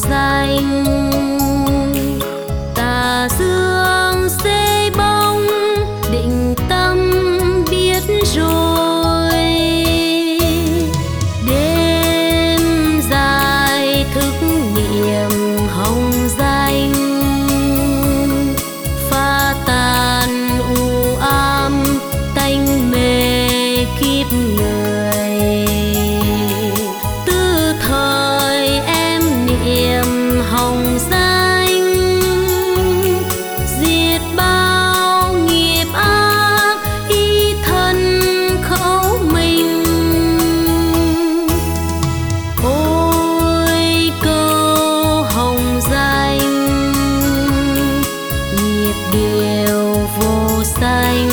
danh. Tà dương xê bóng định tâm biết rồi. Đêm dài thức niệm hồng danh, pha tàn u ám tanh mê kiếp người. Từ thời em niệm hồng danh, diệt bao nghiệp ác y thân khẩu mình. Ôi câu hồng danh, nghiệp điều vô sanh.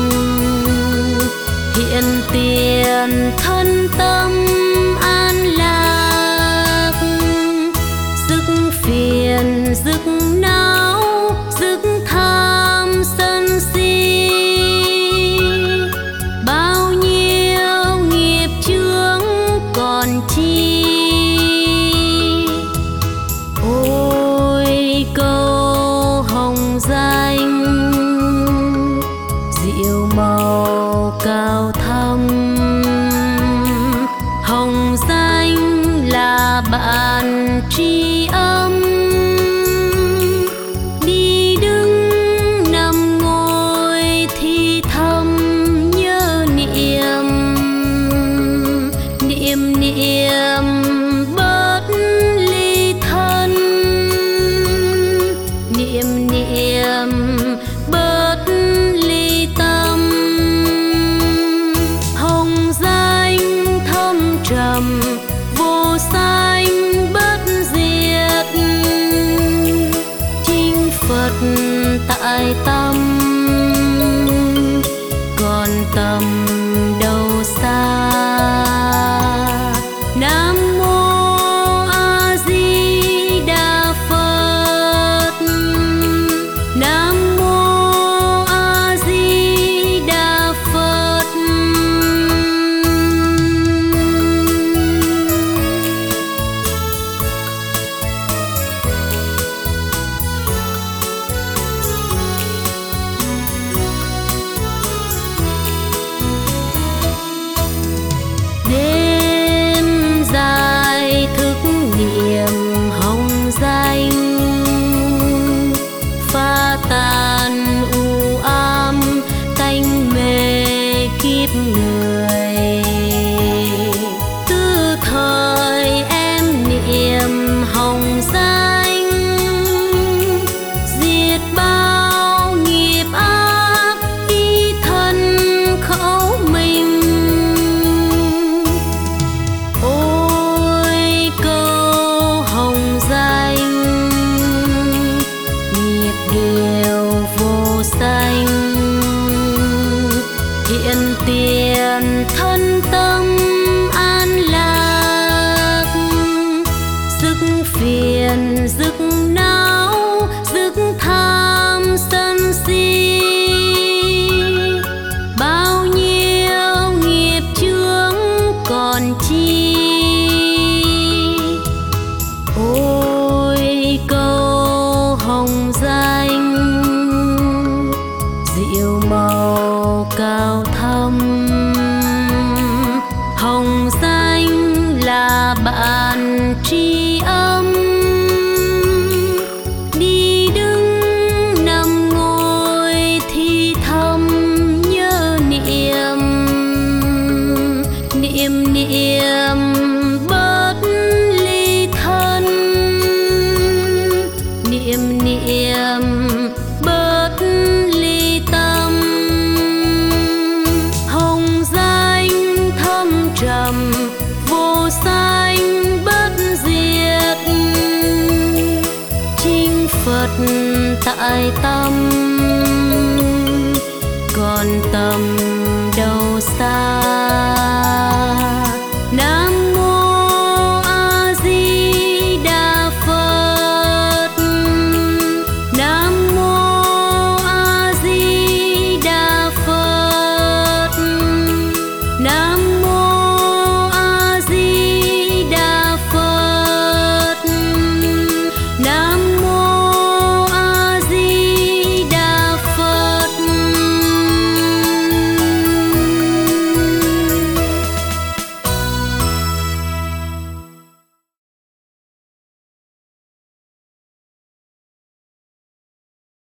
Hiện tiền thân tâm an lạc, dứt phiền dứt não dứt tham sân si. Bao nhiêu nghiệp chướng còn chi. Ôi câu hồng danh, diệu màu cao thâm. Hồng danh là bạn tri âm, đi đứng nằm ngồi thì thầm nhớ niệm. Niệm niệm bớt ly thân, niệm niệm bớt ly tâm. Hồng danh thâm trầm vô sanh bất diệt, chinh Phật tại tâm còn tầm đâu xa. Nam mô A Di Đà Phật. Nam mô A Di Đà Phật. Đêm dài thức niệm hồng danh, pha tàn u ám tanh mê kiếp người. Từ thời em niệm hồng danh, diệt bao nghiệp ác y thân khẩu mình. Ôi câu hồng danh, nghiệp điều vô sanh. Hiện tiền thân tâm an lạc, dứt phiền dứt não dứt tham sân si. Bao nhiêu nghiệp chướng còn chi. Ôi câu hồng danh, diệu màu cao thâm. Hồng danh là bạn tri âm, đi đứng nằm ngồi thì thầm nhớ niệm. Niệm niệm bớt ly thân, niệm niệm bớt ly tâm. Hồng danh thâm trầm vô sanh bất diệt, chinh Phật tại tâm còn tầm đâu xa.